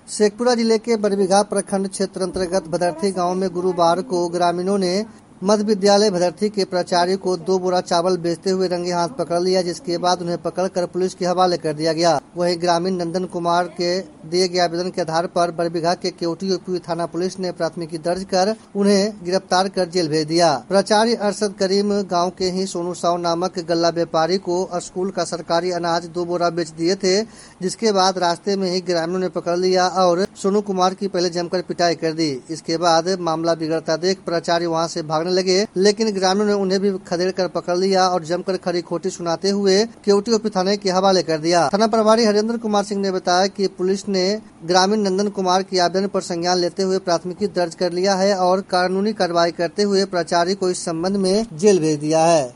शेखपुरा जिले के बरबीघा प्रखंड क्षेत्र अंतर्गत भदरथी गांव में गुरुवार को ग्रामीणों ने मध्य विद्यालय भदरथी के प्राचार्य को 2 बोरा चावल बेचते हुए रंगे हाथ पकड़ लिया, जिसके बाद उन्हें पकड़कर पुलिस के हवाले कर दिया गया। वहीं ग्रामीण नंदन कुमार के दिए गए आवेदन के आधार पर बरबीघा के केवटी उपी थाना पुलिस ने प्राथमिकी दर्ज कर उन्हें गिरफ्तार कर जेल भेज दिया। प्राचार्य अरशद करीम गाँव के ही सोनू साव नामक गल्ला व्यापारी को स्कूल का सरकारी अनाज 2 बोरा बेच दिए थे, जिसके बाद रास्ते में ही ग्रामीणों ने पकड़ लिया और सोनू कुमार की पहले जमकर पिटाई कर दी। इसके बाद मामला बिगड़ता देख प्राचार्य वहां से भागने लगे, लेकिन ग्रामीणों ने उन्हें भी खदेड़ कर पकड़ लिया और जमकर खरी खोटी सुनाते हुए केवटी उपी थाने के हवाले कर दिया। थाना प्रभारी हरेंद्र कुमार सिंह ने बताया कि पुलिस ने ग्रामीण नंदन कुमार के आवेदन पर संज्ञान लेते हुए प्राथमिकी दर्ज कर लिया है और कानूनी कार्रवाई करते हुए प्राचार्य को इस संबंध में जेल भेज दिया है।